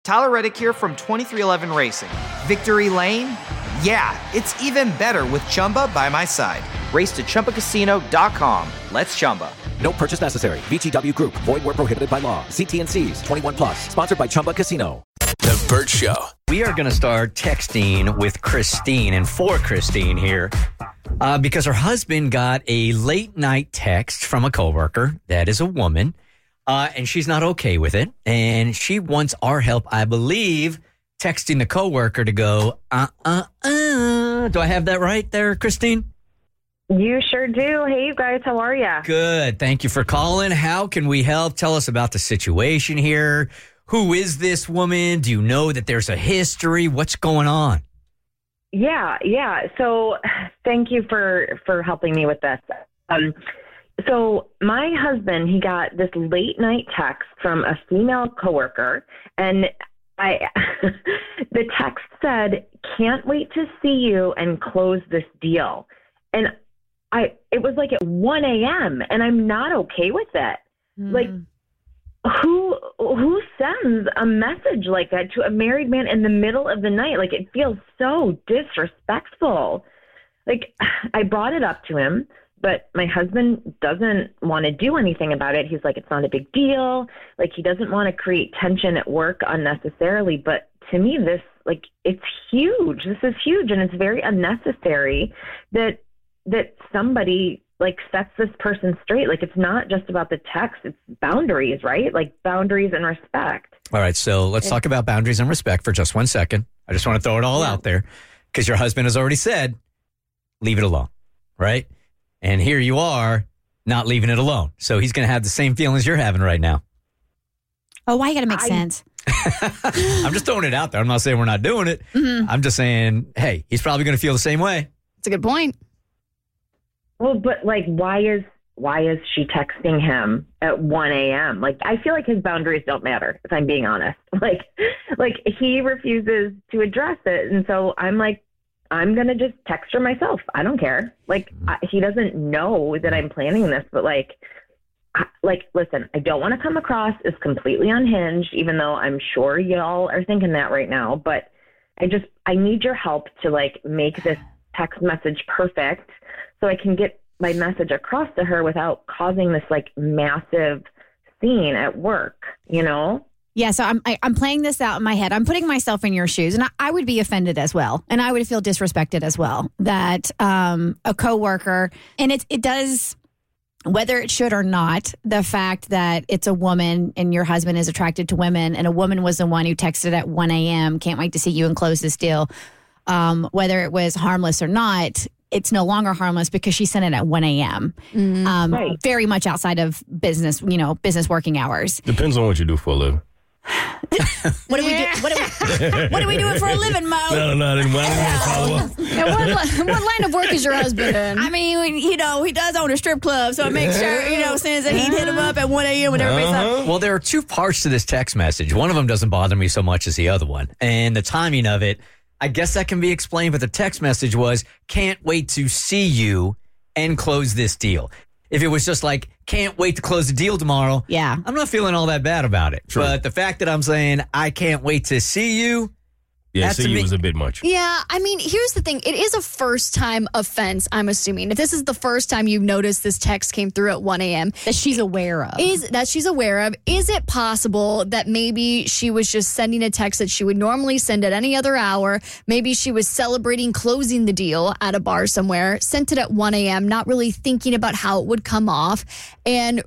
Tyler Reddick here from 2311 Racing. Victory Lane? Yeah, it's even better with Chumba by my side. Race to ChumbaCasino.com. Let's Chumba. No purchase necessary. VGW Group. Void where prohibited by law. See T&Cs. 21 plus. Sponsored by Chumba Casino. The Burt Show. We are going to start texting with Christine and for Christine here because her husband got a late night text from a coworker that is a woman, and she's not okay with it. And she wants our help, I believe, texting the coworker to go, Do I have that right there, Christine? You sure do. Hey, you guys, how are you? Good. Thank you for calling. How can we help? Tell us about the situation here. Who is this woman? Do you know that there's a history? What's going on? Yeah. So thank you for helping me with this. So my husband, he got this late night text from a female coworker, and the text said, "Can't wait to see you and close this deal." And it was like at 1 a.m. and I'm not okay with it. Like, who sends a message like that to a married man in the middle of the night? Like, it feels so disrespectful. Like, I brought it up to him, but my husband doesn't want to do anything about it. He's like, it's not a big deal. Like, he doesn't want to create tension at work unnecessarily. But to me, this, like, it's huge. This is huge. And it's very unnecessary that somebody like sets this person straight. Like, it's not just about the text, it's boundaries, right? Like, boundaries and respect. All right. So let's talk about boundaries and respect for just 1 second. I just want to throw it all out there because your husband has already said, leave it alone. Right. And here you are not leaving it alone. So he's going to have the same feelings you're having right now. Oh, why you got to make sense? I'm just throwing it out there. I'm not saying we're not doing it. Mm-hmm. I'm just saying, hey, he's probably going to feel the same way. It's a good point. Well, but like, why is she texting him at 1 a.m.? Like, I feel like his boundaries don't matter, if I'm being honest. Like he refuses to address it. And so I'm like, I'm going to just text her myself. I don't care. Like, he doesn't know that I'm planning this, but like, listen, I don't want to come across as completely unhinged, even though I'm sure y'all are thinking that right now. But I need your help to like make this text message perfect so I can get my message across to her without causing this like massive scene at work, you know? Yeah, so I'm playing this out in my head. I'm putting myself in your shoes, and I would be offended as well, and I would feel disrespected as well that a coworker, and it does, whether it should or not, the fact that it's a woman and your husband is attracted to women, and a woman was the one who texted at 1 a.m., can't wait to see you and close this deal, whether it was harmless or not, it's no longer harmless because she sent it at 1 a.m. Right. Very much outside of business, business working hours. Depends on what you do for a living. What do we do? What do we do for a living, Mo? No, I didn't follow up. What line of work is your husband in? I mean, he does own a strip club, so I make sure, as soon as he'd hit him up at 1 a.m. when everybody's up. Well, there are two parts to this text message. One of them doesn't bother me so much as the other one. And the timing of it, I guess that can be explained, but the text message was, can't wait to see you and close this deal. If it was just like, can't wait to close the deal tomorrow, yeah, I'm not feeling all that bad about it. True. But the fact that I'm saying, I can't wait to see you, yeah, see you was a bit much. Yeah, I mean, here's the thing. It is a first-time offense, I'm assuming. If this is the first time you've noticed this text came through at 1 a.m. That she's aware of. Is it possible that maybe she was just sending a text that she would normally send at any other hour? Maybe she was celebrating closing the deal at a bar somewhere, sent it at 1 a.m., not really thinking about how it would come off, and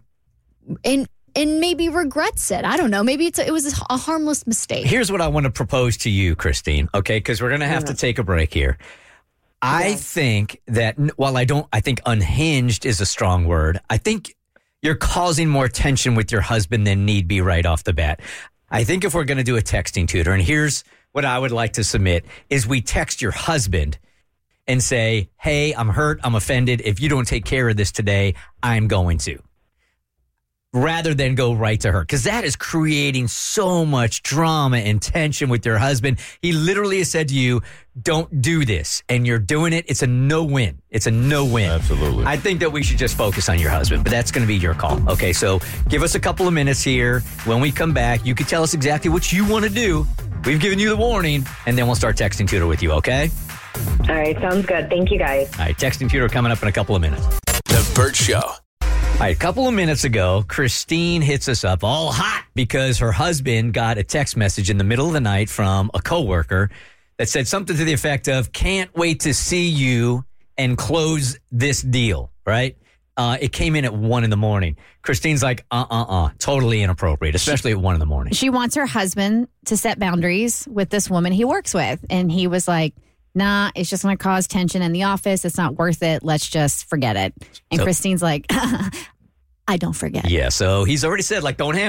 maybe regrets it. I don't know. Maybe it was a harmless mistake. Here's what I want to propose to you, Christine, okay? Because we're going to have to take a break here. I think that, I think unhinged is a strong word. I think you're causing more tension with your husband than need be right off the bat. I think if we're going to do a texting tutor, and here's what I would like to submit, is we text your husband and say, hey, I'm hurt, I'm offended. If you don't take care of this today, I'm going to. rather than go right to her, because that is creating so much drama and tension with your husband. He literally has said to you, don't do this, and you're doing it. It's a no-win. It's a no-win. Absolutely. I think that we should just focus on your husband, but that's going to be your call. Okay, so give us a couple of minutes here. When we come back, you can tell us exactly what you want to do. We've given you the warning, and then we'll start texting tutor with you, okay? All right, sounds good. Thank you, guys. All right, texting tutor coming up in a couple of minutes. The Bert Show. All right, a couple of minutes ago, Christine hits us up all hot because her husband got a text message in the middle of the night from a coworker that said something to the effect of, can't wait to see you and close this deal, right? It came in at 1 a.m. Christine's like, totally inappropriate, especially at 1 a.m. She wants her husband to set boundaries with this woman he works with. And he was like, nah, it's just going to cause tension in the office. It's not worth it. Let's just forget it. And So- Christine's like, I don't forget. Yeah, so he's already said, like, don't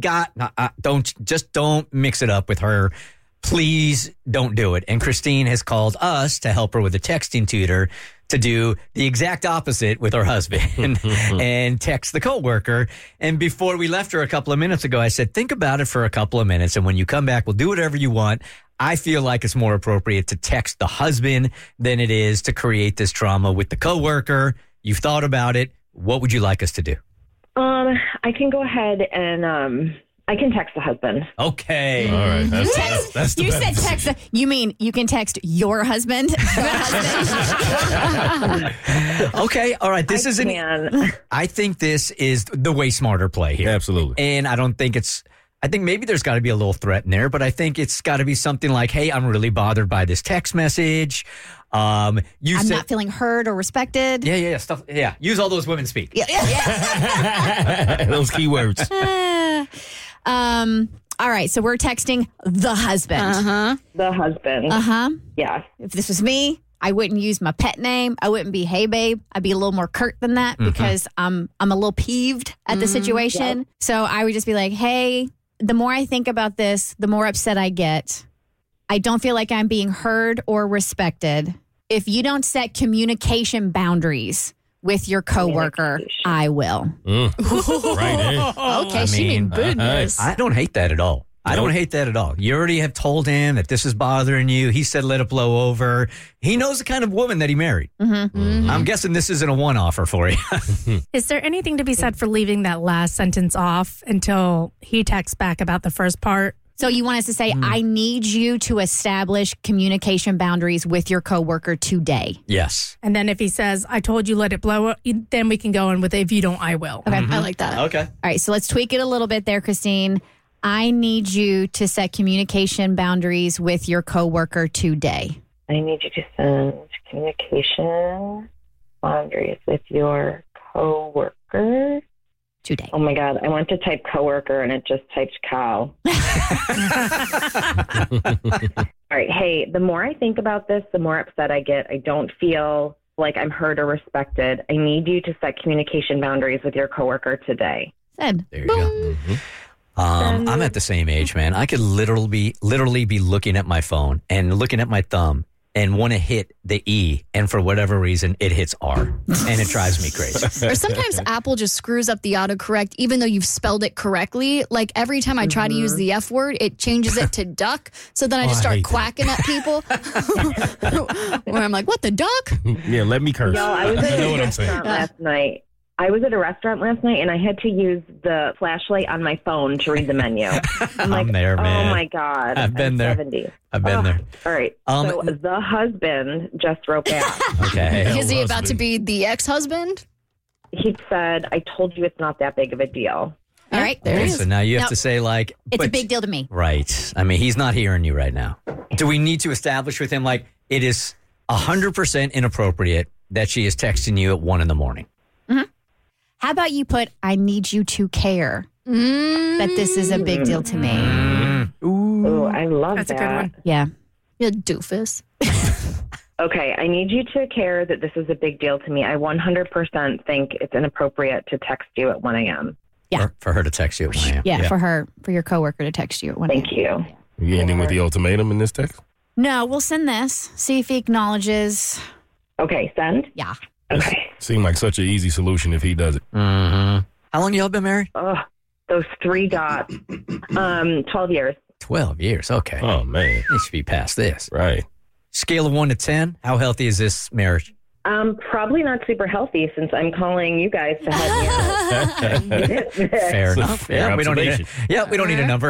mix it up with her. Please don't do it. And Christine has called us to help her with a texting tutor to do the exact opposite with her husband and text the coworker. And before we left her a couple of minutes ago, I said, think about it for a couple of minutes. And when you come back, we'll do whatever you want. I feel like it's more appropriate to text the husband than it is to create this drama with the coworker. You've thought about it. What would you like us to do? I can go ahead and I can text the husband. Okay. All right. That's the You best. said text. You mean you can text your husband? The husband? Okay. All right. This isn't. I think this is the way smarter play here. Absolutely. And I don't think it's. I think maybe there's got to be a little threat in there, but I think it's got to be something like, "Hey, I'm really bothered by this text message. I'm not feeling heard or respected." Yeah. Stuff. Yeah. Use all those women speak. Those keywords. All right. So we're texting the husband. The husband. Yes. If this was me, I wouldn't use my pet name. I wouldn't be, hey, babe. I'd be a little more curt than that because I'm a little peeved at the situation. Yep. So I would just be like, hey, the more I think about this, the more upset I get. I don't feel like I'm being heard or respected. If you don't set communication boundaries with your coworker, I will. Right there. Okay, she mean business. I don't hate that at all. I don't hate that at all. You already have told him that this is bothering you. He said let it blow over. He knows the kind of woman that he married. I'm guessing this isn't a one-offer for you. Is there anything to be said for leaving that last sentence off until he texts back about the first part? So you want us to say, I need you to establish communication boundaries with your coworker today. Yes. And then if he says, I told you let it blow, then we can go in with, if you don't, I will. Okay. I like that. Okay. All right. So let's tweak it a little bit there, Christine. I need you to set communication boundaries with your coworker today. I need you to send communication boundaries with your coworker today. Oh my God. I went to type coworker and it just typed cow. All right. Hey, the more I think about this, the more upset I get. I don't feel like I'm heard or respected. I need you to set communication boundaries with your coworker today. Said. There you go. I'm at the same age, man. I could literally be looking at my phone and looking at my thumb and want to hit the E, and for whatever reason, it hits R, and it drives me crazy. Or sometimes Apple just screws up the autocorrect, even though you've spelled it correctly. Like every time I try to use the F word, it changes it to duck. So then I just start quacking at people. Where I'm like, what, the duck? Yeah, let me curse. Yo, I was at You know a what I'm saying. restaurant last night. I was at a restaurant last night and I had to use the flashlight on my phone to read the menu. I'm like, there, man. oh my God. I've been there. 70. I've been there. All right. So the husband just wrote back. Okay. Is he about to be the ex-husband? He said, I told you it's not that big of a deal. All right. There Okay, it is. so now you have Nope. to say, like, It's a but- big deal to me. Right. I mean, he's not hearing you right now. Do we need to establish with him, like, it is 100% inappropriate that she is texting you at 1 a.m? How about you put, I need you to care that this is a big deal to me. Ooh, I love That's that. a good one. Yeah. You doofus. Okay, I need you to care that this is a big deal to me. I 100% think it's inappropriate to text you at 1 a.m. Yeah. For her to text you at 1 a.m. Yeah, for your coworker to text you at 1 Thank you. You ending with the ultimatum in this text? No, we'll send this. See if he acknowledges. Okay, send? Yeah. Okay. Seemed like such an easy solution if he does it. Mm-hmm. How long y'all been married? Those 3 dots. 12 years. 12 years. Okay. Oh, man. You should be past this. Right. Scale of 1 to 10. How healthy is this marriage? Probably not super healthy since I'm calling you guys to help me out. Fair enough. Fair we don't need observation. we don't need a number.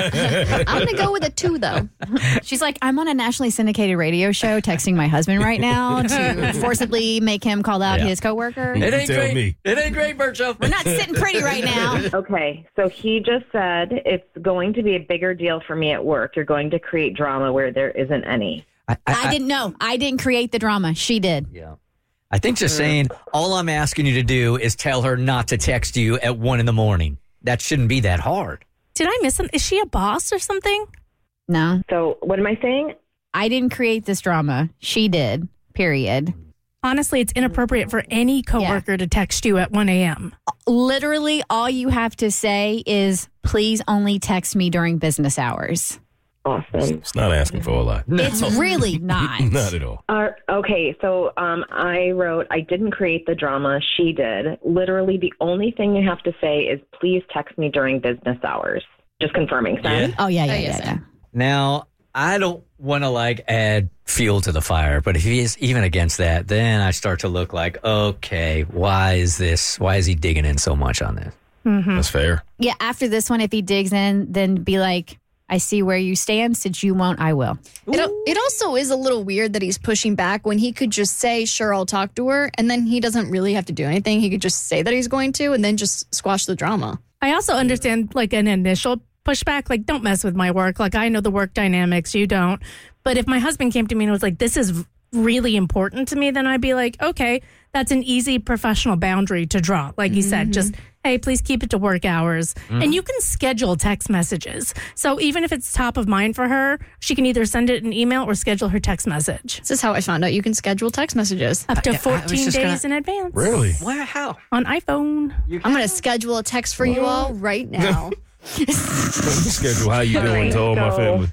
I'm going to go with a 2, though. She's like, I'm on a nationally syndicated radio show texting my husband right now to forcibly make him call out his coworker. It ain't Tell great. me. It ain't great, Bircho. We're not sitting pretty right now. Okay, so he just said it's going to be a bigger deal for me at work. You're going to create drama where there isn't any. I didn't know. I didn't create the drama. She did. Yeah. I think just saying, all I'm asking you to do is tell her not to text you at 1 a.m. That shouldn't be that hard. Did I miss something? Is she a boss or something? No, So what am I saying? I didn't create this drama. She did. Period. Honestly, it's inappropriate for any coworker to text you at 1 a.m. Literally, all you have to say is, please only text me during business hours. Awesome. It's not asking for a lot. It's really not. Not at all. Okay, so I wrote, I didn't create the drama. She did. Literally, the only thing you have to say is, please text me during business hours. Just confirming. Send? Oh, yeah. Now, I don't want to add fuel to the fire, but if he is even against that, then I start to look like, okay, why is he digging in so much on this? That's fair. Yeah, after this one, if he digs in, then be like, I see where you stand. Since you won't, I will. It also is a little weird that he's pushing back when he could just say, sure, I'll talk to her. And then he doesn't really have to do anything. He could just say that he's going to and then just squash the drama. I also understand an initial pushback, don't mess with my work. I know the work dynamics, you don't. But if my husband came to me and was like, this is really important to me, then I'd be like, okay, that's an easy professional boundary to draw. Like you said, just, hey, please keep it to work hours. And you can schedule text messages. So even if it's top of mind for her, she can either send it an email or schedule her text message. This is how I found out you can schedule text messages. Up to I was 14 just days in advance. Really? Well, how? On iPhone. I'm going to schedule a text for you all right now. Let me schedule how you doing to all my family.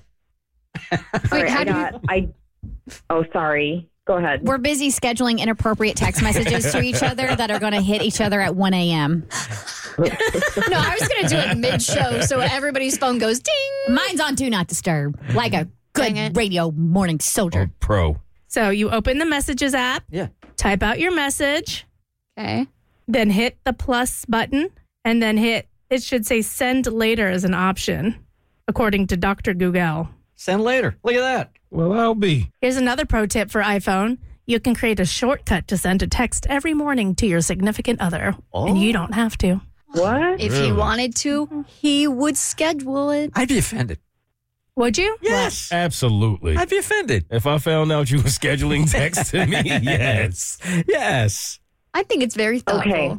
All right, oh, sorry. Go ahead. We're busy scheduling inappropriate text messages to each other that are going to hit each other at 1 a.m. No, I was going to do it mid-show so everybody's phone goes ding. Mine's on Do Not Disturb, like a Dang good it. radio morning soldier. Pro. So you open the messages app, type out your message, Okay. then hit the plus button, and then it should say send later as an option, according to Dr. Google. Send later. Look at that. Well, I'll be. Here's another pro tip for iPhone. You can create a shortcut to send a text every morning to your significant other, and you don't have to. What? If he wanted to, he would schedule it. I'd be offended. Would you? Yes. Absolutely. I'd be offended. If I found out you were scheduling text to me, yes. Yes. I think it's very thoughtful. Okay.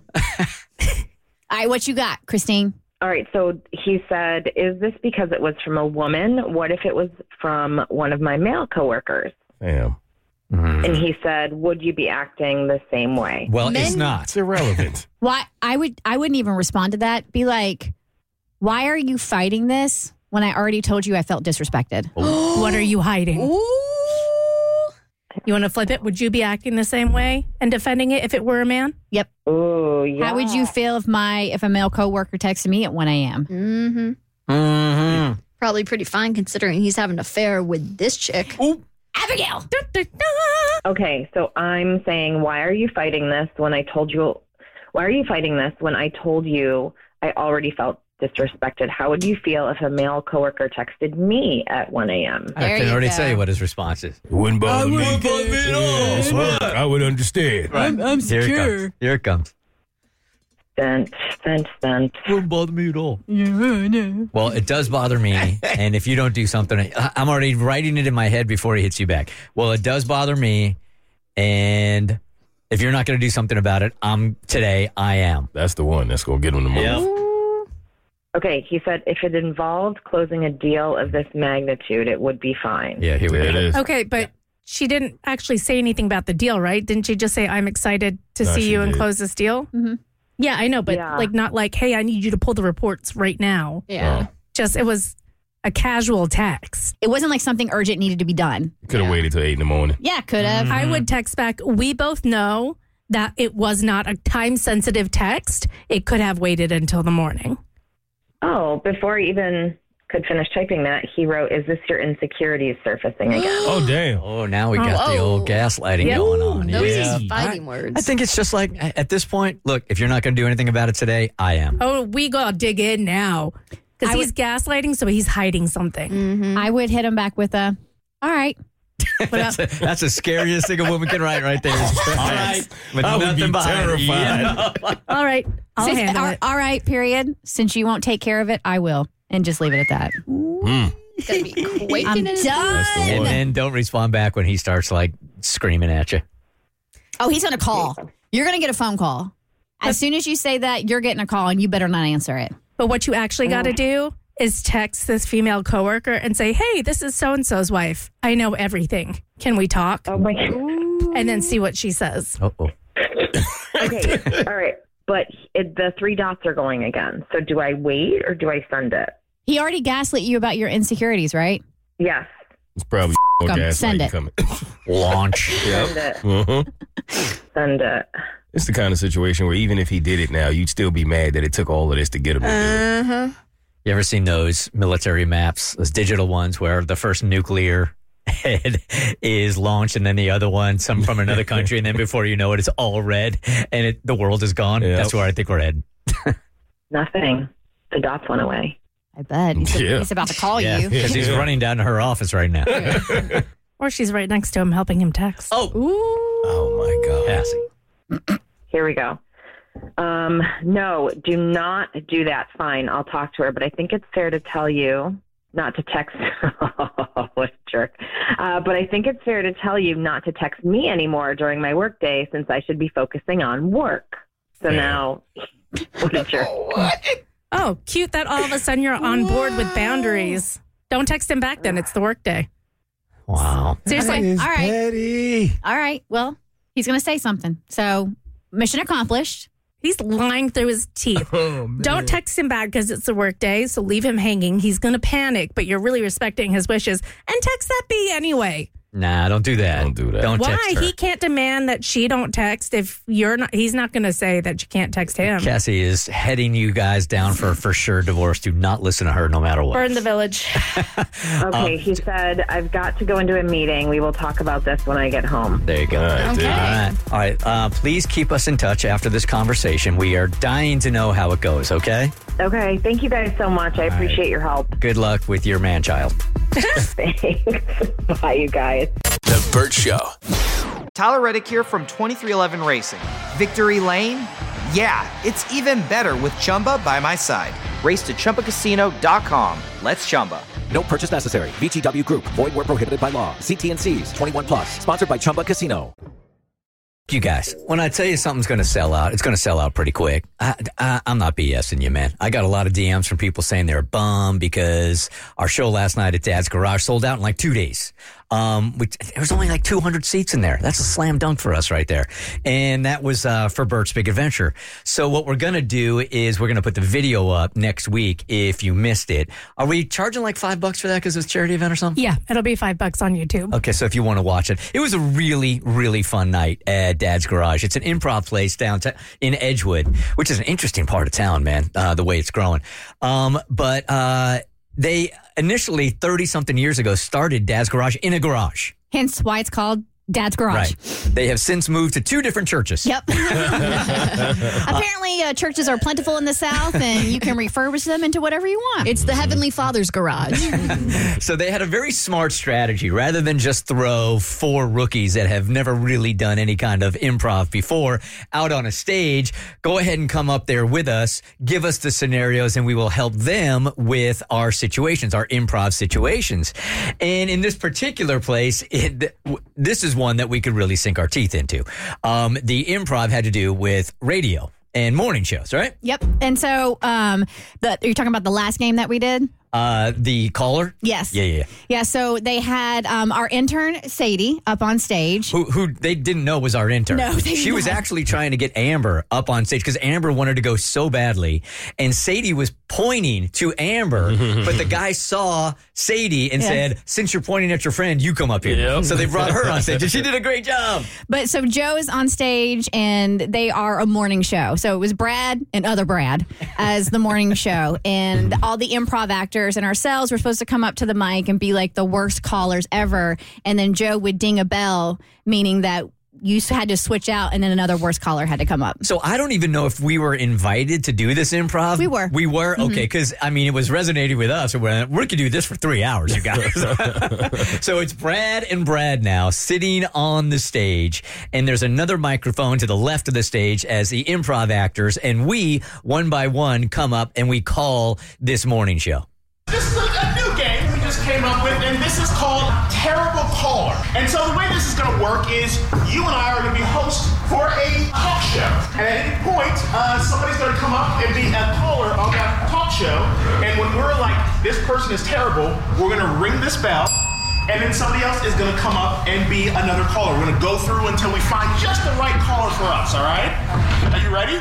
All right, what you got, Christine? All right, so he said, is this because it was from a woman? What if it was from one of my male coworkers? Damn. And he said, would you be acting the same way? Well, it's Men- not. It's irrelevant. Why? I wouldn't even respond to that. Be like, why are you fighting this when I already told you I felt disrespected? What are you hiding? Ooh. You want to flip it? Would you be acting the same way and defending it if it were a man? Yep. Oh, yeah. How would you feel if a male coworker texted me at 1 a.m.? Mm-hmm. Mm-hmm. Probably pretty fine considering he's having an affair with this chick. Abigail. Okay, so I'm saying, why are you fighting this when I told you? Why are you fighting this when I told you I already felt disrespected? How would you feel if a male coworker texted me at 1 a.m.? I can already tell you what his response is. It wouldn't bother me. at all. It's work. I would understand. I'm Here it comes. Sent. Wouldn't bother me at all. Well, it does bother me. And if you don't do something, I'm already writing it in my head before he hits you back. Well, it does bother me. And if you're not going to do something about it, I am. That's the one that's going to get him to move. Yep. Okay, he said if it involved closing a deal of this magnitude, it would be fine. Yeah, here we There it go. is. Okay, but she didn't actually say anything about the deal, right? Didn't she just say, I'm excited to No, see she you and did. close this deal? Mhm. Yeah, I know, but Yeah. not like, hey, I need you to pull the reports right now. Yeah. Just, it was a casual text. It wasn't like something urgent needed to be done. Could have waited till 8 in the morning. Yeah, could have. I would text back, we both know that it was not a time-sensitive text, it could have waited until the morning. Oh, before he even could finish typing that, he wrote, "Is this your insecurities surfacing again?" Oh, damn. Oh, now we got the old gaslighting Yep. going on. Those Yeah. is fighting words. I think it's just like, at this point, look, if you're not going to do anything about it today, I am. Oh, we got to dig in now. Because he's gaslighting, so he's hiding something. I would hit him back with a, all right. That's the scariest thing a woman can write right there. All right. With I would nothing be behind it. terrified. All right, I'll Since- handle it. all right, period. Since you won't take care of it, I will. And just leave it at that. It's going to be quaking I'm in his done. boots. And then don't respond back when he starts like screaming at you. Oh, he's going to call. You're going to get a phone call. As soon as you say that, you're getting a call, and you better not answer it. But what you actually got to do is text this female coworker and say, "Hey, this is so-and-so's wife. I know everything. Can we talk?" Oh my God. And then see what she says. Uh-oh. Okay, all right. But the 3 dots are going again. So do I wait or do I send it? He already gaslit you about your insecurities, right? Yes, It's probably Send gaslighting it. coming. Launch. send it. Send it. It's the kind of situation where even if he did it now, you'd still be mad that it took all of this to get him to do it. You ever seen those military maps, those digital ones where the first nuclear head is launched and then the other one, some from another country, and then before you know it, it's all red and the world is gone? Yep. That's where I think we're headed. Nothing. The dots went away. I bet. He's about to call you. Because he's running down to her office right now. Or she's right next to him helping him text. Oh, Oh, my God. Cassie. Here we go. No, do not do that. Fine, I'll talk to her. But I think it's fair to tell you not to text. What a jerk. But I think it's fair to tell you not to text me anymore during my work day since I should be focusing on work. So now, what a jerk. Oh, cute that all of a sudden you're on board with boundaries. Don't text him back then. It's the work day. Wow. Seriously. All right. Petty. All right. Well, he's going to say something. So, mission accomplished. He's lying through his teeth. Oh, man. Don't text him back because it's the work day, so leave him hanging. He's going to panic, but you're really respecting his wishes. And text that bee anyway. Nah, don't do that. Don't do that. Don't Why? text her. He can't demand that she don't text if you're not. He's not going to say that you can't text him. Cassie is heading you guys down for sure divorce. Do not listen to her no matter what. Burn the village. Okay, he said, I've got to go into a meeting. We will talk about this when I get home. There you go. All right, dude. All right. Please keep us in touch after this conversation. We are dying to know how it goes, okay? Okay, thank you guys so much. I appreciate your help. Good luck with your man-child. Thanks. Bye, you guys. The Burt Show. Tyler Reddick here from 2311 Racing. Victory Lane? Yeah, it's even better with Chumba by my side. Race to ChumbaCasino.com. Let's Chumba. No purchase necessary. VGW Group. Void where prohibited by law. See T&Cs. 21 plus. Sponsored by Chumba Casino. You guys, when I tell you something's going to sell out, it's going to sell out pretty quick. I'm not BSing you, man. I got a lot of DMs from people saying they're bummed because our show last night at Dad's Garage sold out in like 2 days. There was only like 200 seats in there. That's a slam dunk for us right there. And that was for Bert's Big Adventure. So what we're going to do is we're going to put the video up next week if you missed it. Are we charging like $5 for that because it's a charity event or something? Yeah, it'll be $5 on YouTube. Okay, so if you want to watch it, it was a really, really fun night at Dad's Garage. It's an improv place downtown in Edgewood, which is an interesting part of town, man, the way it's growing. But they initially, 30-something years ago, started Dad's Garage in a garage. Hence why it's called Dad's Garage. Right. They have since moved to 2 different churches. Yep. Apparently, churches are plentiful in the South, and you can refurbish them into whatever you want. It's the Heavenly Father's garage. So they had a very smart strategy. Rather than just throw 4 rookies that have never really done any kind of improv before out on a stage, go ahead and come up there with us, give us the scenarios, and we will help them with our situations, our improv situations. And in this particular place, this is one that we could really sink our teeth into. The improv had to do with radio and morning shows, right? Yep. And so you're talking about the last game that we did? The caller? Yes. Yeah. Yeah, so they had our intern, Sadie, up on stage. Who they didn't know was our intern. No, they She did was not. actually trying to get Amber up on stage because Amber wanted to go so badly. And Sadie was pointing to Amber, but the guy saw Sadie and said, since you're pointing at your friend, you come up here. Yep. So they brought her on stage and she did a great job. But so Joe is on stage and they are a morning show. So it was Brad and other Brad as the morning show. And all the improv actors and ourselves were supposed to come up to the mic and be like the worst callers ever. And then Joe would ding a bell, meaning that you had to switch out and then another worst caller had to come up. So I don't even know if we were invited to do this improv. We were. We were? Okay, because, I mean, it was resonating with us. We could do this for 3 hours, you guys. So it's Brad and Brad now sitting on the stage, and there's another microphone to the left of the stage as the improv actors, and we, one by one, come up and we call this morning show. This is a new game we just came up with, and this is called Terrible Caller. And so the way this is going to work is you and I are going to be hosts for a talk show. And at any point, somebody's going to come up and be a caller on that talk show. And when we're like, this person is terrible, we're going to ring this bell. And then somebody else is going to come up and be another caller. We're going to go through until we find just the right caller for us, all right? Are you ready?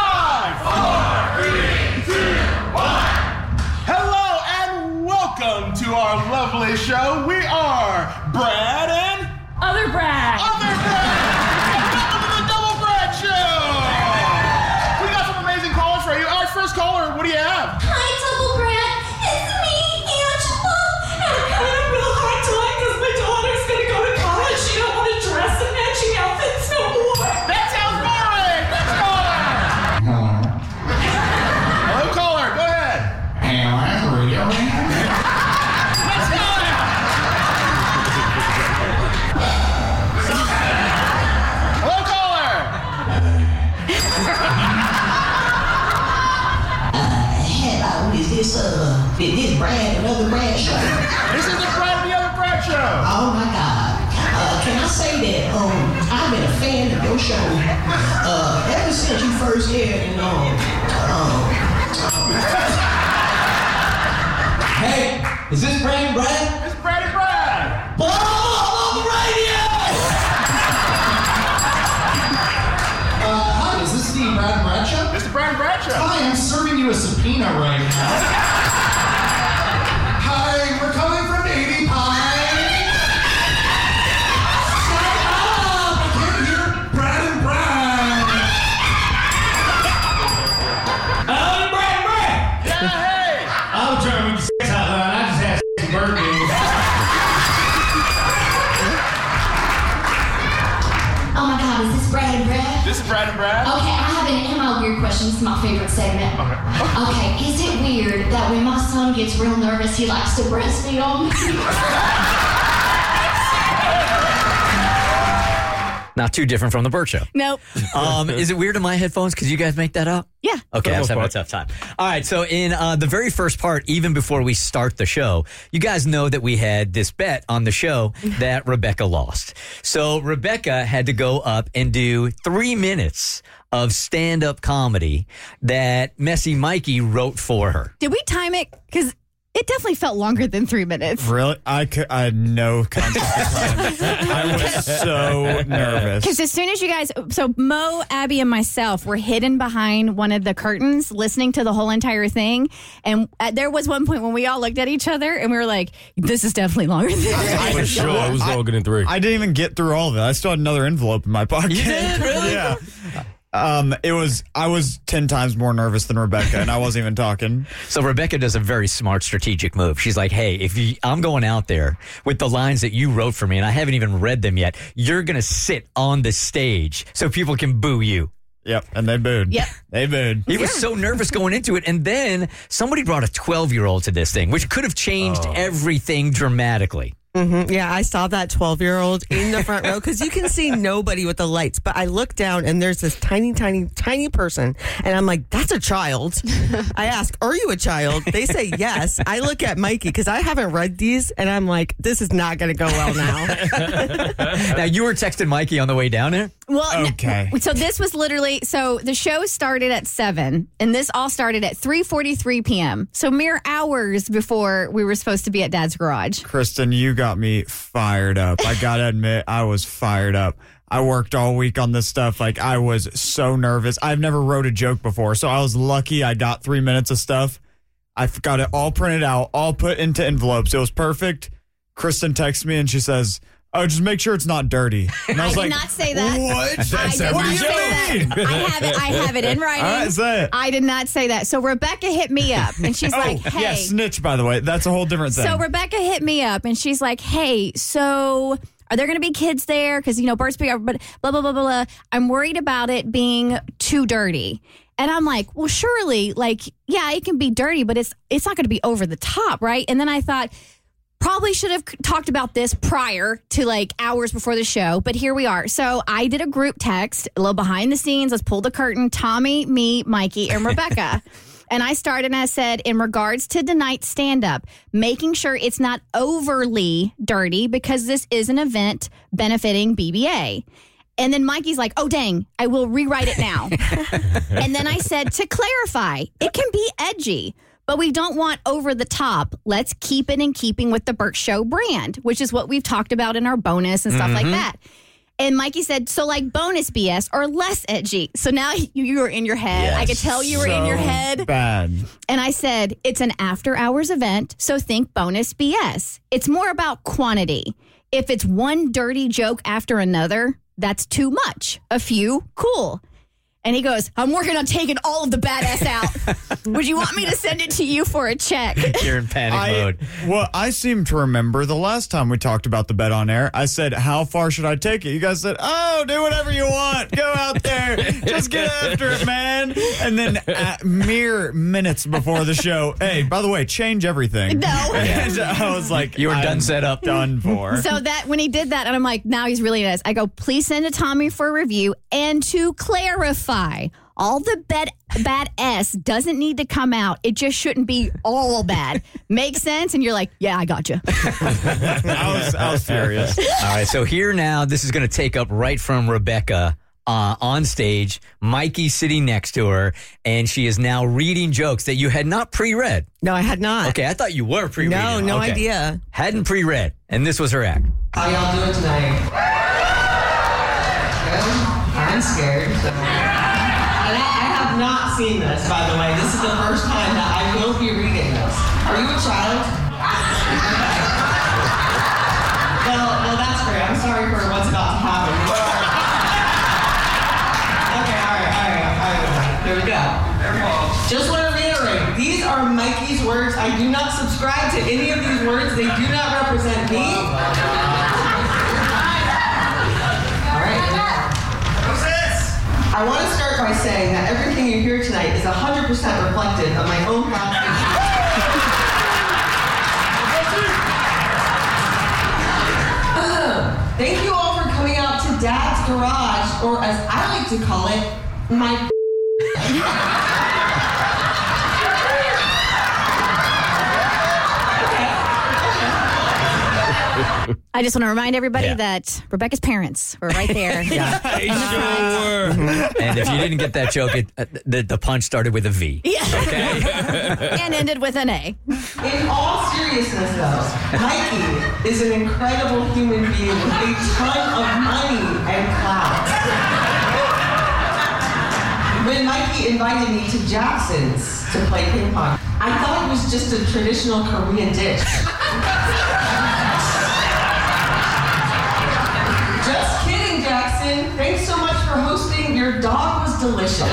5, 4, 3, 2, 1. Hello and welcome to our lovely show. We are Brad and Other Brad. Other Brad. Welcome to the Double Brad Show. We got some amazing callers for you. Our first caller, what do you have? Hi, Double Brad. It's me, Angela. And I'm having a real hard time because my daughter's going to go to college. She don't want to dress in matching outfits no more. That sounds boring. Next caller. Hello, caller. Go ahead. Let's go. Hello, caller. Hello, is this Brad and Other Brad show? This is the Brad and the Other Brad Show. Oh my God. Can I say that I've been a fan of your show ever since you first aired Hey, is this Brad and Brad? It's Brad and Brad. Blow on the radio! Hi, is this the Brad and Brad show? It's the Brad and Brad Show. Hi, I'm serving you a subpoena right now. Hi, we're coming from Navy Pie. Shut up! I can't hear Brad and Brad. Hello, Brad and Brad. Yeah, hey. I'm trying to make sex out loud. I just had a birthday. Oh my God, is this Brad and Brad? This is Brad and Brad. Okay, I have an Am I Weird question. This is my favorite segment. Okay, is it weird that when my son gets real nervous, he likes to breastfeed on me? Not too different from the Burt Show. Nope. Is it weird in my headphones? Because you guys make that up? Yeah. Okay, I was most having a part. tough time. All right, so in the very first part, even before we start the show, you guys know that we had this bet on the show that Rebecca lost. So Rebecca had to go up and do 3 minutes of stand-up comedy that Messy Mikey wrote for her. Did we time it? Because it definitely felt longer than 3 minutes. Really? I had no concept of time. I was so nervous. Because as soon as you guys, so Mo, Abby, and myself were hidden behind one of the curtains listening to the whole entire thing. And there was one point when we all looked at each other and we were like, this is definitely longer than this. For sure, it was longer than 3. I didn't even get through all of it. I still had another envelope in my pocket. You did? Really? Yeah. I was 10 times more nervous than Rebecca, and I wasn't even talking. So Rebecca does a very smart strategic move. She's like, hey, I'm going out there with the lines that you wrote for me, and I haven't even read them yet. You're going to sit on the stage so people can boo you. Yep, and they booed. Yep. They booed. He was so nervous going into it, and then somebody brought a 12-year-old to this thing, which could have changed everything dramatically. Mm-hmm. Yeah, I saw that 12-year-old in the front row because you can see nobody with the lights. But I look down and there's this tiny, tiny, tiny person. And I'm like, that's a child. I ask, are you a child? They say yes. I look at Mikey because I haven't read these. And I'm like, this is not going to go well now. Now, you were texting Mikey on the way down there? Well, Okay. So this was literally, so the show started at 7, and this all started at 3:43 p.m. So mere hours before we were supposed to be at Dad's garage. Kristen, you got me fired up. I gotta admit, I was fired up. I worked all week on this stuff. Like, I was so nervous. I've never wrote a joke before, so I was lucky I got 3 minutes of stuff. I got it all printed out, all put into envelopes. It was perfect. Kristen texts me and she says, "Oh, just make sure it's not dirty." And I was did like, not say that. What? I did not say that. I have it in writing. All right, say it. I did not say that. So Rebecca hit me up, and she's like, "Hey." Yeah, snitch, by the way. That's a whole different thing. So Rebecca hit me up, and she's like, "Hey, so are there going to be kids there? Because, birds big, but blah, blah, blah, blah, blah. I'm worried about it being too dirty." And I'm like, well, surely, yeah, it can be dirty, but it's not going to be over the top, right? And then I thought, probably should have talked about this prior to hours before the show, but here we are. So I did a group text, a little behind the scenes. Let's pull the curtain. Tommy, me, Mikey, and Rebecca. And I started and I said, in regards to tonight's stand-up, making sure it's not overly dirty because this is an event benefiting BBA. And then Mikey's like, oh, dang, I will rewrite it now. And then I said, to clarify, it can be edgy, but we don't want over the top. Let's keep it in keeping with the Burt Show brand, which is what we've talked about in our bonus and stuff like that. And Mikey said, so bonus BS or less edgy. So now you were in your head. I could tell you were in your head. Bad. And I said, it's an after hours event, so think bonus BS. It's more about quantity. If it's one dirty joke after another, that's too much. A few, cool. And he goes, I'm working on taking all of the badass out. Would you want me to send it to you for a check? You're in panic mode. Well, I seem to remember the last time we talked about the bet on air. I said, how far should I take it? You guys said, oh, do whatever you want. Go out there. Just get after it, man. And then mere minutes before the show, hey, by the way, change everything. No. And I was like, you were done set up. Done for. So that when he did that, and I'm like, now he's really nice. I go, please send it to Tommy for a review. And to clarify, all the bad S doesn't need to come out. It just shouldn't be all bad. Makes sense? And you're like, yeah, I got you. I was furious. All right, so here now, this is going to take up right from Rebecca on stage. Mikey sitting next to her, and she is now reading jokes that you had not pre-read. No, I had not. Okay, I thought you were pre-reading. No Okay. idea. Hadn't pre-read, and this was her act. How y'all doing tonight? Good? I'm scared. And I have not seen this, by the way. This is the first time that I will be reading this. Are you a child? Well, that's great. I'm sorry for what's about to happen. Okay, all right. Here we go. Just want to reiterate, these are Mikey's words. I do not subscribe to any of these words. They do not represent me. I want to start by saying that everything you hear tonight is 100% reflective of my own thoughts. Thank you all for coming out to Dad's Garage, or as I like to call it, my I just want to remind everybody that Rebecca's parents were right there. And if you didn't get that joke, the punch started with a V. Yeah. Okay? And ended with an A. In all seriousness, though, Mikey is an incredible human being with a ton of money and clout. When Mikey invited me to Jackson's to play ping pong, I thought it was just a traditional Korean dish. Just kidding, Jackson. Thanks so much for hosting. Your dog was delicious.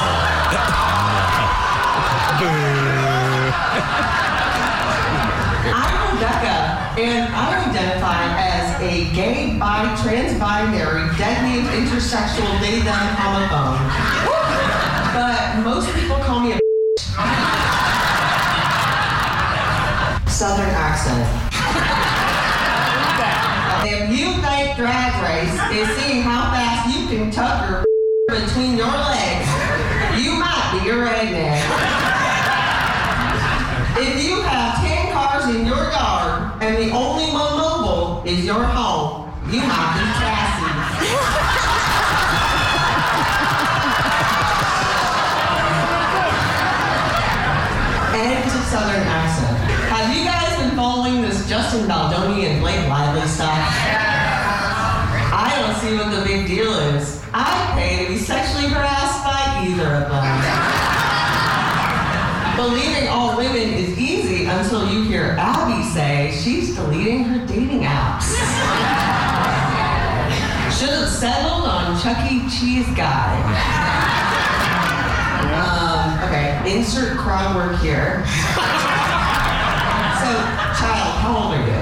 I'm Rebecca, and I identify as a gay, bi, trans-binary, dead-named, intersexual, they-them homophone. But most people call me a Southern accent. If you think Drag Race is seeing how fast you can tuck your between your legs, you might be a redneck. If you have 10 cars in your yard and the only one mobile is your home, you might be Cassie. Southern accent. Have you guys been following this Justin Baldoni and Blake Lively stuff? I don't see what the big deal is. I'd pay to be sexually harassed by either of them. Believing all women is easy until you hear Abby say she's deleting her dating apps. Should have settled on Chuck E. Cheese guy. Okay, insert crowd work here. So, child, how old are you?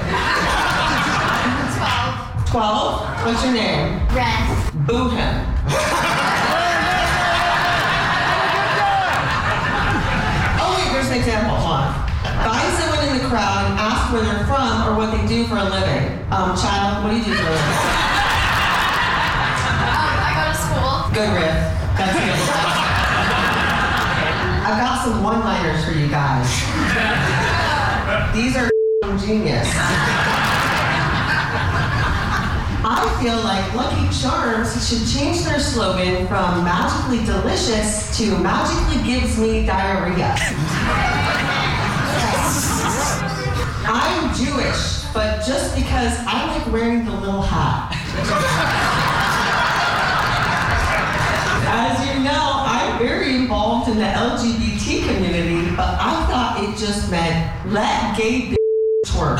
12. 12? What's your name? Red. Boot him. Oh wait, there's an example. Hold on. Find someone in the crowd and ask where they're from or what they do for a living. Child, what do you do for a living? I go to school. Good riff. That's good. I've got some one-liners for you guys. These are genius. I feel like Lucky Charms should change their slogan from magically delicious to magically gives me diarrhea. I'm Jewish, but just because I like wearing the little hat. As you know, I'm very involved in the LGBT community, but I thought it just meant let gay twerk.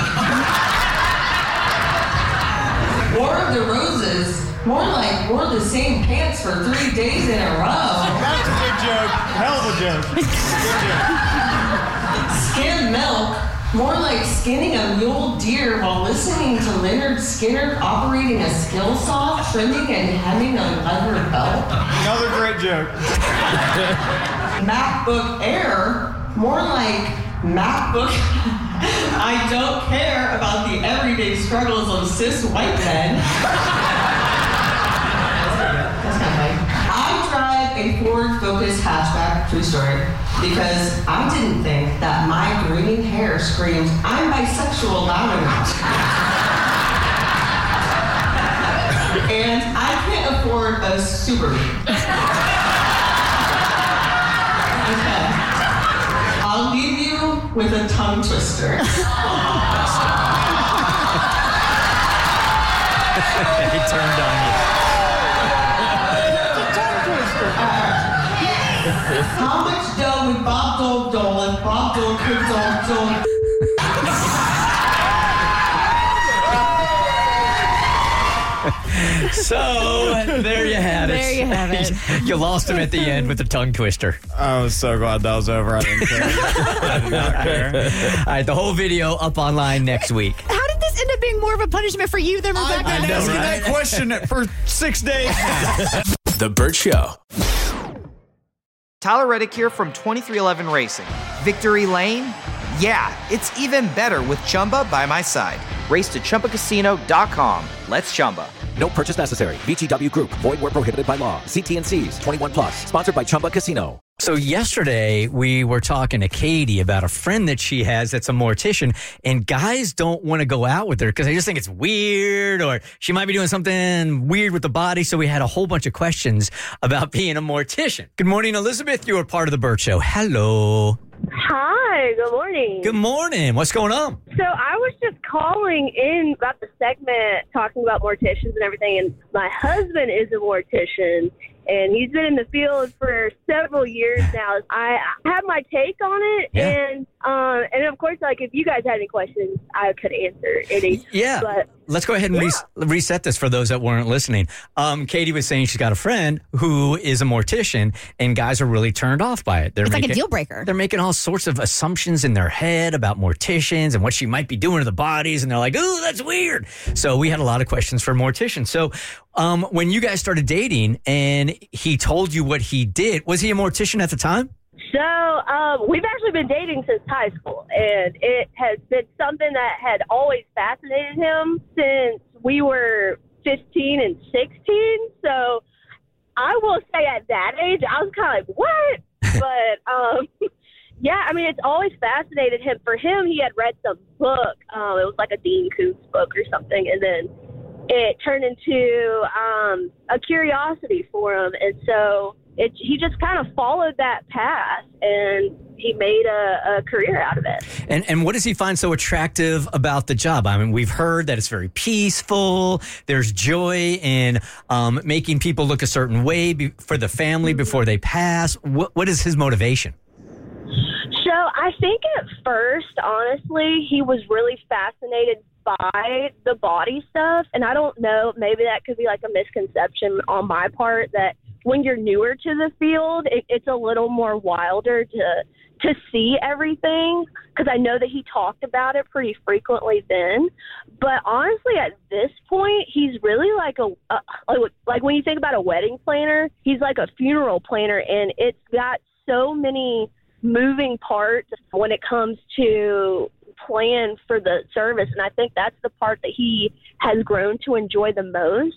War of the Roses, more like wore the same pants for 3 days in a row. That's a good joke. Hell of a joke. Skim milk, more like skinning a mule deer while listening to Leonard Skinner operating a skill saw, trimming and hemming a leather belt. Another great joke. MacBook Air, more like MacBook. I don't care about the everyday struggles of cis white men. That's kind of funny. I drive a Ford Focus hatchback, true story, because I didn't think that my green hair screamed, I'm bisexual loud enough. And I can't afford a Subaru. Okay. I'll leave you with a tongue twister. He turned on you. How much dough would Bob Dole dole if Bob Dole could dole? So there you had it. There you have it. You lost him at the end with the tongue twister. I was so glad that was over. I didn't care. I did not care. All right, the whole video up online next week. How did this end up being more of a punishment for you than Rebecca? I've been asking that question for 6 days. The Burt Show. Tyler Reddick here from 2311 Racing. Victory Lane? Yeah, it's even better with Chumba by my side. Race to ChumbaCasino.com. Let's Chumba. No purchase necessary. VGW Group. Void where prohibited by law. See T&Cs. 21 plus. Sponsored by Chumba Casino. So yesterday we were talking to Katie about a friend that she has that's a mortician, and guys don't want to go out with her because they just think it's weird or she might be doing something weird with the body. So we had a whole bunch of questions about being a mortician. Good morning, Elizabeth. You are part of the Burt Show. Hello. Hi, good morning. Good morning. What's going on? So I was just calling in about the segment talking about morticians and everything, and my husband is a mortician, and he's been in the field for several years now. I have my take on it, and of course, like, if you guys had any questions, I could answer any. Yeah. But let's go ahead and reset this for those that weren't listening. Katie was saying she's got a friend who is a mortician, and guys are really turned off by it. It's like a deal breaker. They're making all sorts of assumptions in their head about morticians and what she might be doing to the bodies, and they're like, "Ooh, that's weird." So we had a lot of questions for morticians. So when you guys started dating and he told you what he did, was he a mortician at the time? So we've actually been dating since high school, and it has been something that had always fascinated him since we were 15 and 16. So I will say at that age, I was kind of like, what? But yeah, I mean, it's always fascinated him. For him, he had read some book. It was like a Dean Koontz book or something, and then it turned into a curiosity for him. And so he just kind of followed that path. And he made a career out of it. And what does he find so attractive about the job? I mean, we've heard that it's very peaceful. There's joy in making people look a certain way for the family before they pass. What is his motivation? So I think at first, honestly, he was really fascinated by the body stuff. And I don't know, maybe that could be like a misconception on my part that when you're newer to the field, it's a little more wilder to see everything, because I know that he talked about it pretty frequently then. But honestly, at this point, he's really like like when you think about a wedding planner, he's like a funeral planner, and it's got so many moving parts when it comes to plan for the service. And I think that's the part that he has grown to enjoy the most,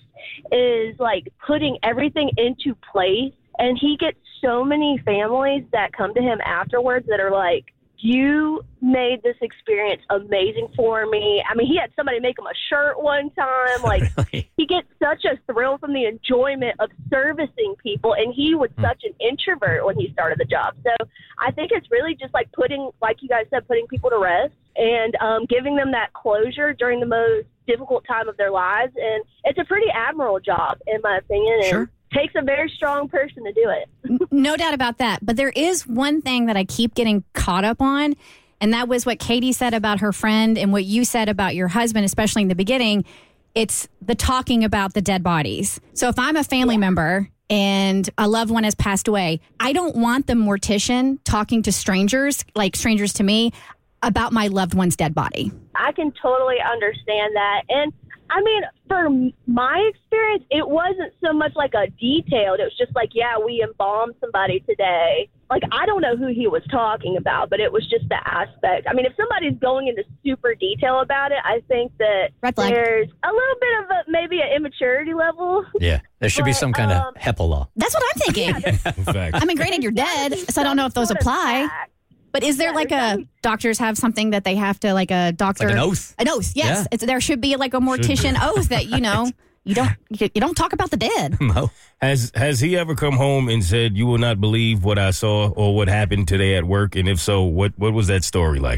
is like putting everything into place. And he gets so many families that come to him afterwards that are like, you made this experience amazing for me. I mean, he had somebody make him a shirt one time. Like, really? He gets such a thrill from the enjoyment of servicing people, and he was such an introvert when he started the job. So I think it's really just like putting, like you guys said, putting people to rest and giving them that closure during the most difficult time of their lives. And it's a pretty admirable job, in my opinion. And Sure. takes a very strong person to do it. No doubt about that. But there is one thing that I keep getting caught up on, and that was what Katie said about her friend and what you said about your husband, especially in the beginning. It's the talking about the dead bodies. So if I'm a family member and a loved one has passed away, I don't want the mortician talking to strangers, like strangers to me, about my loved one's dead body. I can totally understand that. And I mean, for my experience, it wasn't so much like a detailed. It was just like, yeah, we embalmed somebody today. Like, I don't know who he was talking about, but it was just the aspect. I mean, if somebody's going into super detail about it, I think that there's a little bit of maybe an immaturity level. Yeah, there should be some kind of HEPA law. That's what I'm thinking. I mean, granted, you're dead, so I don't know if those apply. But is there doctors have something that they have to, like a doctor? Like an oath. An oath, yes. Yeah. There should be like a mortician oath that, you know, you don't talk about the dead. No. Has he ever come home and said, you will not believe what I saw or what happened today at work? And if so, what was that story like?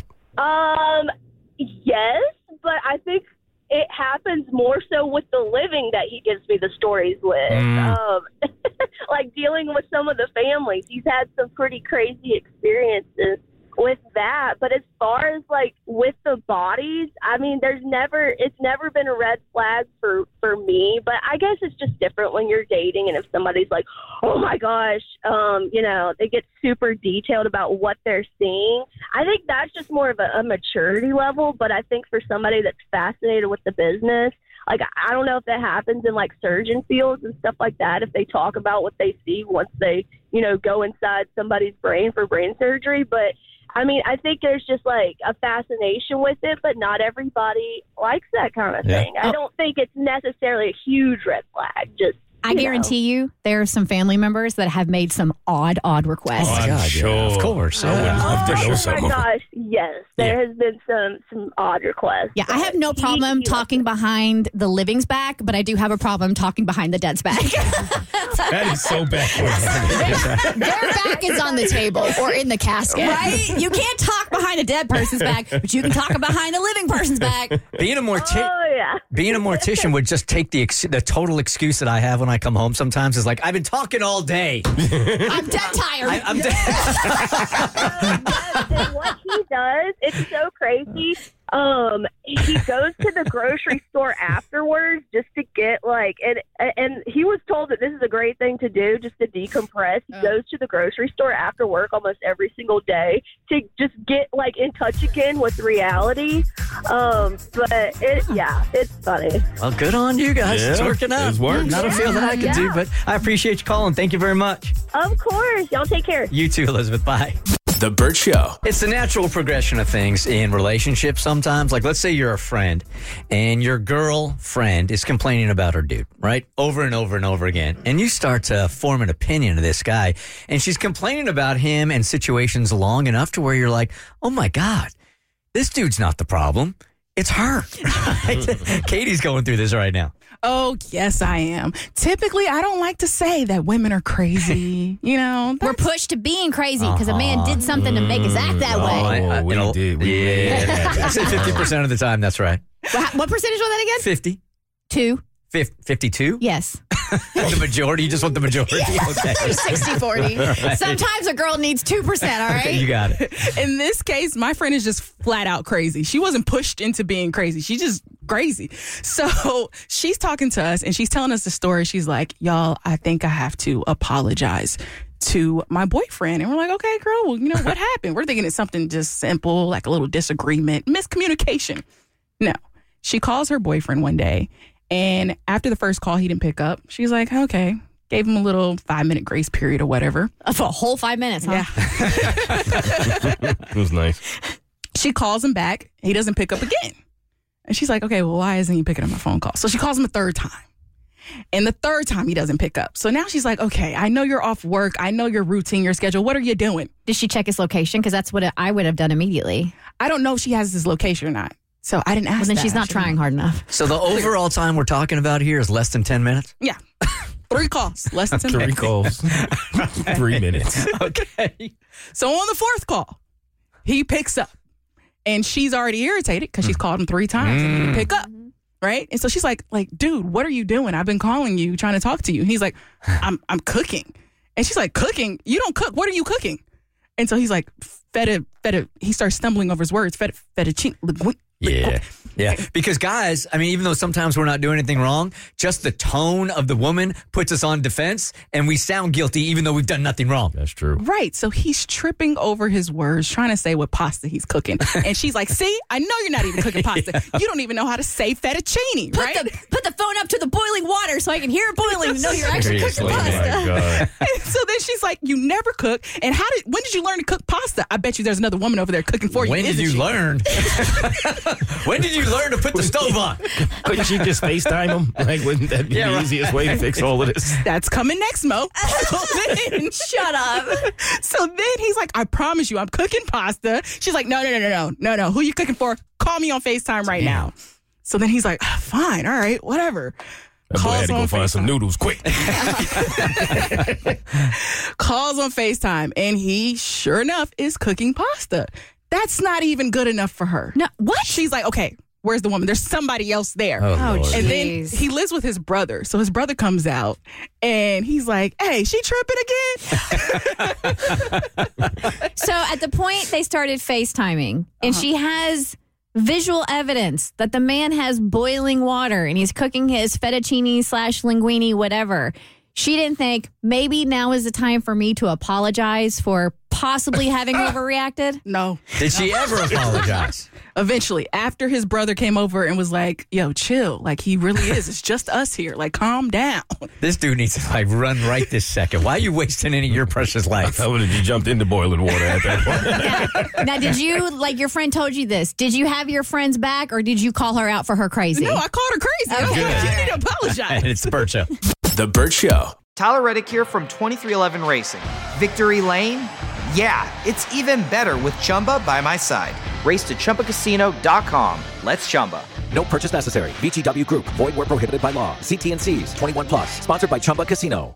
Yes, but I think it happens more so with the living that he gives me the stories with. Like dealing with some of the families. He's had some pretty crazy experiences with that. But as far as like with the bodies, I mean, it's never been a red flag for me, but I guess it's just different when you're dating. And if somebody's like, oh my gosh, you know, they get super detailed about what they're seeing. I think that's just more of a maturity level. But I think for somebody that's fascinated with the business, like, I don't know if that happens in like surgeon fields and stuff like that, if they talk about what they see once they, you know, go inside somebody's brain for brain surgery. But I mean, I think there's just like a fascination with it, but not everybody likes that kind of thing. I don't think it's necessarily a huge red flag. Just, I guarantee you there are some family members that have made some odd requests. Oh, I'm sure. Of course. I would love to know some Oh my gosh, yes. There has been some odd requests. Yeah, I have no problem talking behind the living's back, but I do have a problem talking behind the dead's back. That is so backwards. Their back is on the table or in the casket. Right? You can't talk behind a dead person's back, but you can talk behind a living person's back. Being a mortician would just take the total excuse that I have when I come home sometimes is like, I've been talking all day. I'm dead tired. I'm dead. What he does, it's so crazy. He goes to the grocery store afterwards just to get like, and he was told that this is a great thing to do just to decompress. He goes to the grocery store after work almost every single day to just get like in touch again with reality. But it's funny. Well, good on you guys. Yeah, it's working out. it's working. Not a feel that I can do, but I appreciate you calling. Thank you very much. Of course. Y'all take care. You too, Elizabeth. Bye. The Burt Show. It's the natural progression of things in relationships sometimes. Like, let's say you're a friend and your girlfriend is complaining about her dude, right? Over and over and over again. And you start to form an opinion of this guy. And she's complaining about him and situations long enough to where you're like, oh my God, this dude's not the problem. It's her. Katie's going through this right now. Oh, yes, I am. Typically, I don't like to say that women are crazy. You know, we're pushed to being crazy because a man did something to make us act that way. We did. I say 50% of the time. That's right. What percentage was that again? 50. 2. 52? Yes. The majority? You just want the majority? Okay. 60-40. Right. Sometimes a girl needs 2%, all right? You got it. In this case, my friend is just flat out crazy. She wasn't pushed into being crazy. She's just crazy. So she's talking to us and she's telling us the story. She's like, y'all, I think I have to apologize to my boyfriend. And we're like, okay, girl, well, you know, what happened? We're thinking it's something just simple, like a little disagreement, miscommunication. No. She calls her boyfriend one day. And after the first call, he didn't pick up. She's like, okay. Gave him a little 5-minute grace period or whatever. For a whole 5 minutes, huh? Yeah. It was nice. She calls him back. He doesn't pick up again. And she's like, okay, well, why isn't he picking up my phone call? So she calls him a third time. And the third time, he doesn't pick up. So now she's like, okay, I know you're off work. I know your routine, your schedule. What are you doing? Did she check his location? Because that's what I would have done immediately. I don't know if she has his location or not. So I didn't ask Well, then that, she's not actually. trying hard enough. So the overall time we're talking about here is less than 10 minutes? Yeah. 3 calls. Less than 10 3 minutes. calls. 3 minutes. Okay. So on the 4th call, he picks up. And she's already irritated because she's called him 3 times and he didn't pick up. Right? And so she's like, dude, what are you doing? I've been calling you, trying to talk to you. And he's like, I'm cooking. And she's like, cooking? You don't cook. What are you cooking? And so he's like, feta. He starts stumbling over his words. Fettuccine. Yeah. Because guys, I mean, even though sometimes we're not doing anything wrong, just the tone of the woman puts us on defense and we sound guilty even though we've done nothing wrong. That's true. Right. So he's tripping over his words, trying to say what pasta he's cooking. And she's like, see, I know you're not even cooking pasta. You don't even know how to say fettuccine, right? Put the phone up to the boiling water so I can hear it boiling and know you're actually cooking pasta. And so then she's like, you never cook. And when did you learn to cook pasta? I bet you there's another woman over there cooking for you. When did you learn? When did you learn to put the stove on? Couldn't she just FaceTime him? Like, wouldn't that be the easiest way to fix all of this? That's coming next, Mo. Shut up. So then he's like, I promise you, I'm cooking pasta. She's like, no. Who you cooking for? Call me on FaceTime right now. So then he's like, fine, all right, whatever. That boy had to go find some noodles quick. Calls on FaceTime, and he, sure enough, is cooking pasta. That's not even good enough for her. No, what? She's like, okay, where's the woman? There's somebody else there. Oh, Lord. And then he lives with his brother. So his brother comes out, and he's like, hey, she tripping again? So at the point they started FaceTiming, and she has visual evidence that the man has boiling water, and he's cooking his fettuccine / linguine, whatever. She didn't think maybe now is the time for me to apologize for possibly having overreacted? No. Did she ever apologize? Eventually, after his brother came over and was like, yo, chill. Like, he really is. It's just us here. Like, calm down. This dude needs to run right this second. Why are you wasting any of your precious life? How would you jumped into boiling water at that point? Now, did you, your friend told you this, did you have your friend's back or did you call her out for her crazy? No, I called her crazy. I was like, you need to apologize. And it's the Burt Show. The Burt Show. Tyler Reddick here from 2311 Racing. Victory Lane? Yeah, it's even better with Chumba by my side. Race to ChumbaCasino.com. Let's Chumba. No purchase necessary. VGW Group. Void where prohibited by law. See T&Cs. 21+. Sponsored by Chumba Casino.